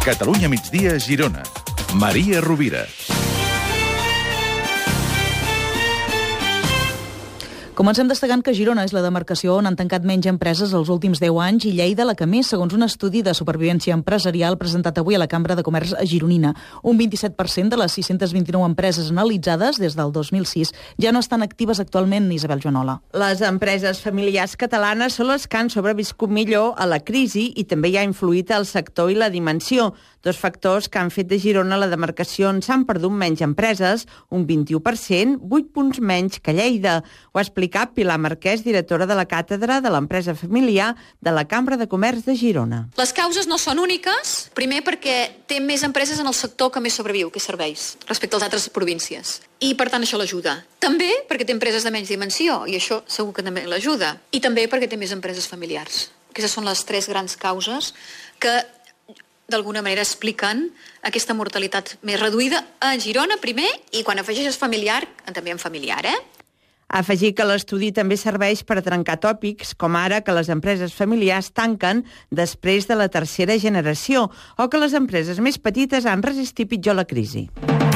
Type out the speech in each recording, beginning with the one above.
Catalunya migdia, Girona. Maria Rovira. Comencem destacant que Girona és la demarcació on han tancat menys empreses els últims 10 anys i Lleida la que més, segons un estudi de supervivència empresarial presentat avui a la Cambra de Comerç gironina. Un 27% de les 629 empreses analitzades des del 2006 ja no estan actives actualment, Isabel Joanola. Les empreses familiars catalanes són les que han sobreviscut millor a la crisi i també hi ha influït el sector i la dimensió, dos factors que han fet de Girona la demarcació on s'han perdut menys empreses, un 21%, 8 punts menys que Lleida. Ho ha explicat Pilar Marquès, directora de la càtedra de l'empresa familiar de la Cambra de Comerç de Girona. Les causes no són úniques, primer perquè té més empreses en el sector que més sobreviu, que és serveis, respecte als altres províncies. I, per tant, això l'ajuda. També perquè té empreses de menys dimensió, i això segur que també l'ajuda. I també perquè té més empreses familiars. Aquestes són les tres grans causes que d'alguna manera expliquen aquesta mortalitat més reduïda a Girona, primer, i quan afegeixes familiar, també en familiar, Afegir que l'estudi també serveix per trencar tòpics, com ara que les empreses familiars tanquen després de la tercera generació o que les empreses més petites han resistit pitjor la crisi.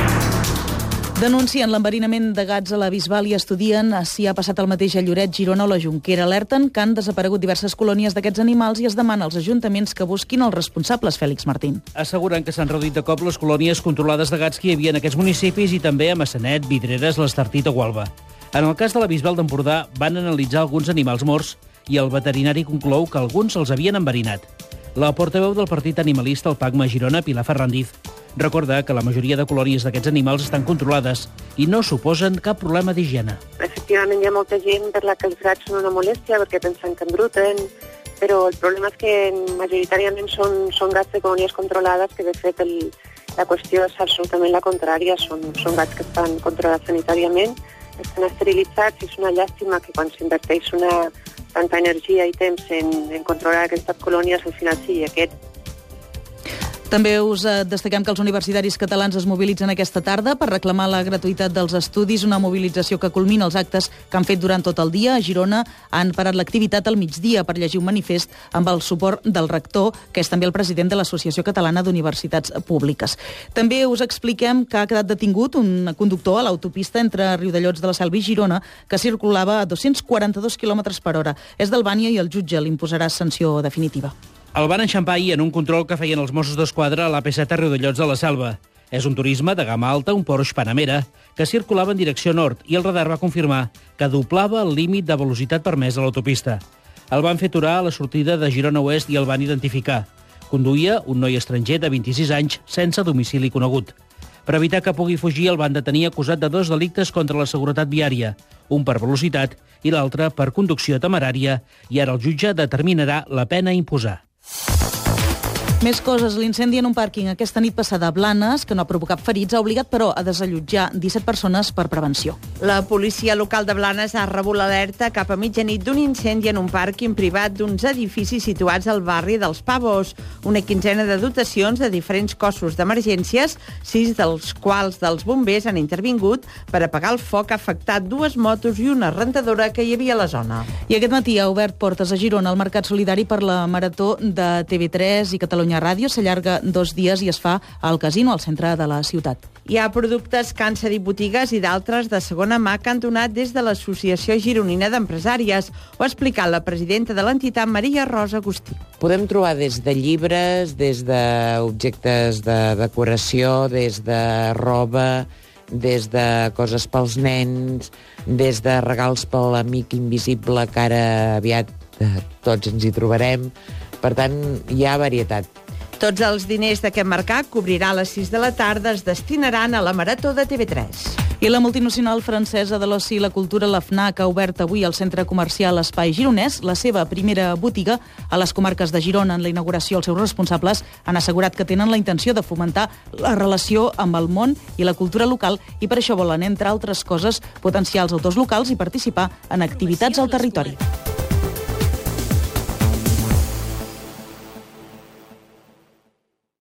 Denuncien l'enverinament de gats a la Bisbal i estudien si ha passat el mateix a Lloret, Girona o la Jonquera. Alerten que han desaparegut diverses colònies d'aquests animals i es demana als ajuntaments que busquin els responsables, Fèlix Martín. Asseguren que s'han reduït de cop les colònies controlades de gats que hi havia en aquests municipis i també a Massanet, Vidreres, l'Estartit o Gualba. En el cas de la Bisbal d'Empordà van analitzar alguns animals morts i el veterinari conclou que alguns els havien enverinat. La portaveu del partit animalista al PACMA Girona, Pilar Ferrandiz, recorda que la majoria de colònies d'aquests animals estan controlades i no suposen cap problema d'higiene. Efectivament, hi ha molta gent per la que els gats són una molèstia perquè pensen que embruten, però el problema és que majoritàriament són gats de colònies controlades, que de fet la qüestió és absolutament la contrària. Són gats que estan controlats sanitàriament, estan esterilitzats i és una llàstima que quan s'inverteix tanta energia i temps en controlar aquestes colònies, al final sigui aquest. També us destaquem que els universitaris catalans es mobilitzen aquesta tarda per reclamar la gratuïtat dels estudis, una mobilització que culmina els actes que han fet durant tot el dia. A Girona han parat l'activitat al migdia per llegir un manifest amb el suport del rector, que és també el president de l'Associació Catalana d'Universitats Públiques. També us expliquem que ha quedat detingut un conductor a l'autopista entre Riudellots de la Selva i Girona que circulava a 242 km per hora. És d'Albània i el jutge li imposarà sanció definitiva. El van enxampar ahir en un control que feien els Mossos d'Esquadra a l'AP7 a Riudellots de la Selva. És un turisme de gamma alta, un Porsche Panamera, que circulava en direcció nord i el radar va confirmar que doblava el límit de velocitat permès a l'autopista. El van fer aturar a la sortida de Girona Oest i el van identificar. Conduïa un noi estranger de 26 anys sense domicili conegut. Per evitar que pugui fugir, el van detenir acusat de 2 delictes contra la seguretat viària, un per velocitat i l'altre per conducció temerària, i ara el jutge determinarà la pena a imposar. Més coses. L'incendi en un pàrquing aquesta nit passada a Blanes, que no ha provocat ferits, ha obligat, però, a desallotjar 17 persones per prevenció. La policia local de Blanes ha rebut l'alerta cap a mitjanit d'un incendi en un pàrquing privat d'uns edificis situats al barri dels Pavos. Una quinzena de dotacions de diferents cossos d'emergències, 6 dels quals dels bombers han intervingut per apagar el foc, ha afectat 2 motos i una rentadora que hi havia a la zona. I aquest matí ha obert portes a Girona el Mercat Solidari per la Marató de TV3 i Catalunya Ràdio. S'allarga 2 dies i es fa al Casino, al centre de la ciutat. Hi ha productes que han cedit botigues i d'altres de segona mà que han donat des de l'Associació Gironina d'Empresàries. Ho ha explicat la presidenta de l'entitat, Maria Rosa Agustí. Podem trobar des de llibres, des d'objectes de decoració, des de roba, des de coses pels nens, des de regals per l'amic invisible que ara aviat tots ens hi trobarem. Per tant, hi ha varietat. Tots els diners d'aquest mercat, que obrirà a les 6 de la tarda, es destinaran a la Marató de TV3. I la multinacional francesa de l'oci i la cultura, la FNAC, ha obert avui al centre comercial Espai Gironès la seva primera botiga a les comarques de Girona. En la inauguració, els seus responsables han assegurat que tenen la intenció de fomentar la relació amb el món i la cultura local i per això volen, entre altres coses, potenciar els autors locals i participar en activitats al territori.